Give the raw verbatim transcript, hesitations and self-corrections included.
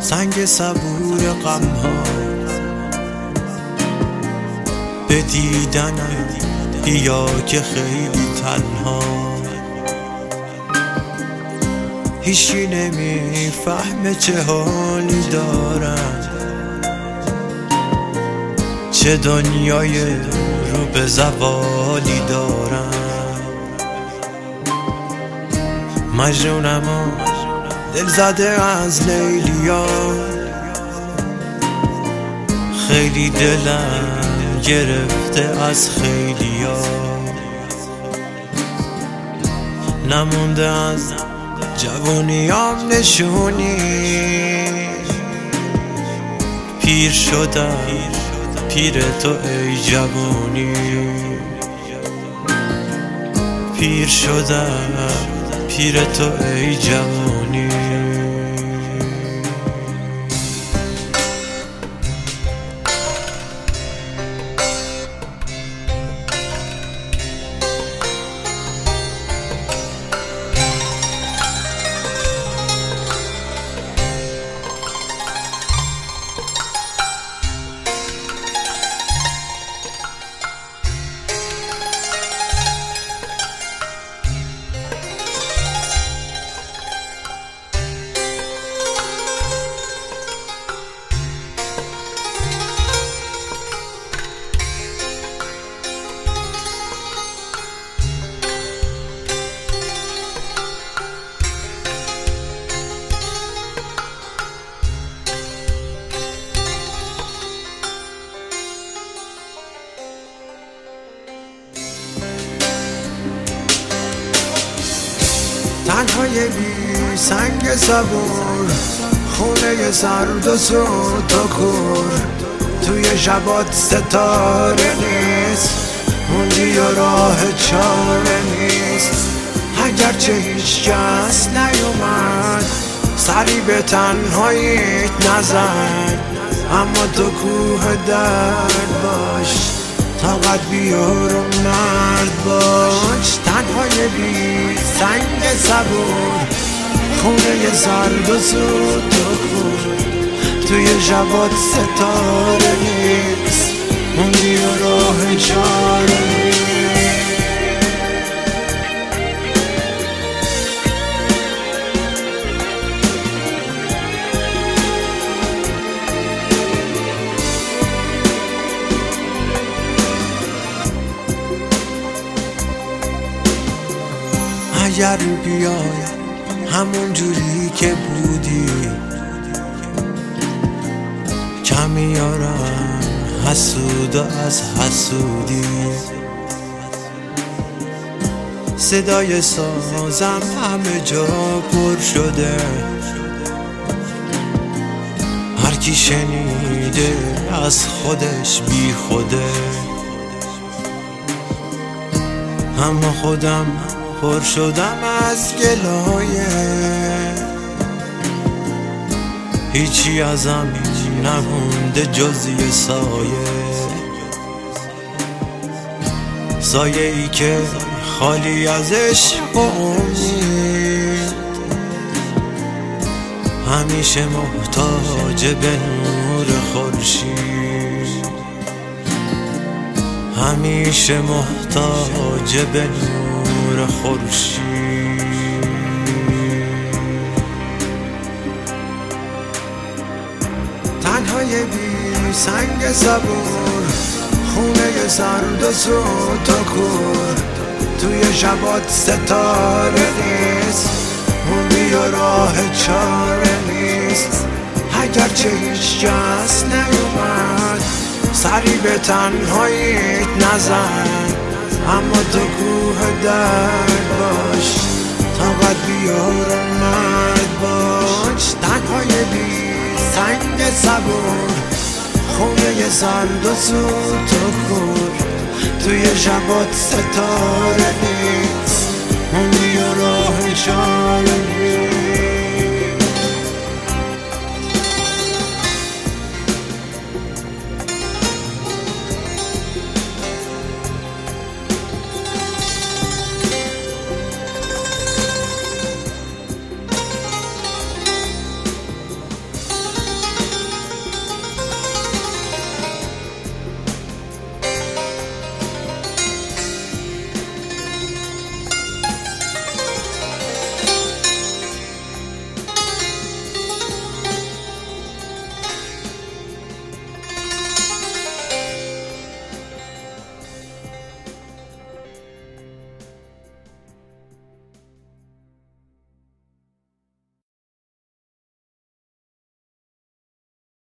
سنگ صبور غم ها به دیدنم بیا که خیلی تنها هیچی نمیفهمه چه حالی دارم، چه دنیای رو به زوالی دارم. مجنونم و دل زده از لیلیا، خیلی دلم گرفته از خیلیا. نمونده از جوونیام نشونی، پیر شدم پیر تو ای جوونی. پیر شدم پیر تو ای جوونی. تنهای بی سنگ صبور، خونه سرد و سود و کور، توی شبات ستاره نیست، موندی و راه چاره نیست. اگرچه هیچ کس نیومد سری به تنهاییت نزن، اما تو کوه درد باش، طاقت بیار و مرد باش. تنهای بی سنگ صبور، خونه سرد و سود و کور، توی شبات ستاره نیست، موندی و راه چاره نیست. اگر بیای همون جوری که بودی، کمی یارم حسود و از حسودی. صدای سازم همه جا پر شده، هر کی شنیده از خودش بی خوده. اما خودم پر شدم از گلایه، هیچی ازم نمونده جز یه سایه. سایه ای که خالی از عشق و امید، همیشه محتاج به نور خورشید، همیشه محتاج به نور خورشید. تنهای بی سنگ صبور، خونه سرد و سود و کور، توی شبات ستاره نیست، موندی و راه چاره نیست. اگرچه هیچ کس نیومد سری به تنهاییت نزن، اما تو کوه درد باش، طاقت بیار و مرد باش. تنهای بی سنگ صبور، خونه سرد و سود و کور، توی شبات ستاره نیست، موندی و راه چاره نیست.